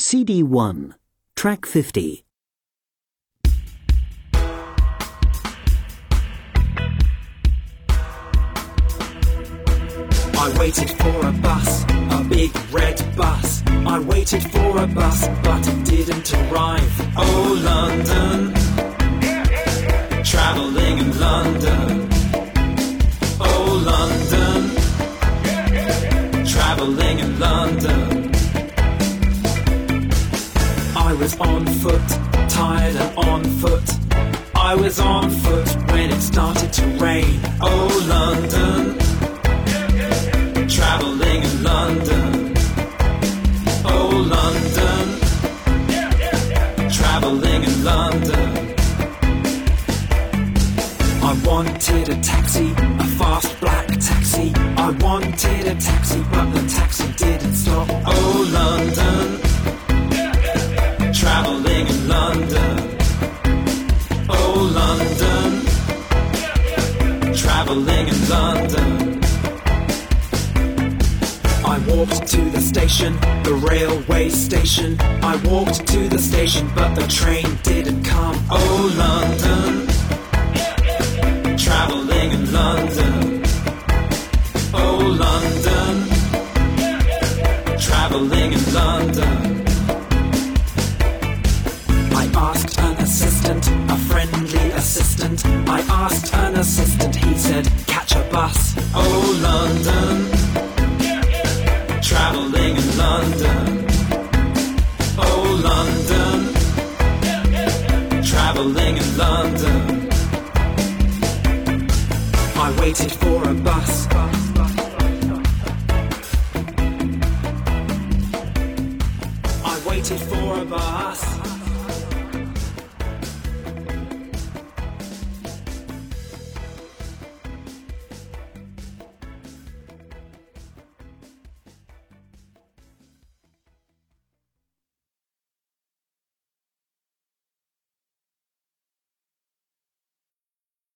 CD 1, Track 50. I waited for a bus, a big red bus. I waited for a bus, but it didn't arrive. Oh, London, travelling in London. Oh, London, travelling in London. I was on foot, tired and on foot. I was on foot when it started to rain. Oh, London, travelling in London. Oh, London, travelling in London. I wanted a taxi, a fast black taxi. I wanted a taxi, but the taxi didn't stop. Oh, London, travelling in London. Oh, London, travelling in London. I walked to the station, the railway station. I walked to the station, but the train didn't come. Oh, London, travelling in London. Oh, London, travelling in London. I asked an assistant, a friendly assistant. I asked an assistant, he said, catch a bus. Oh, London, travelling in London. Oh, London, travelling in London. I waited for a bus. I waited for a bus.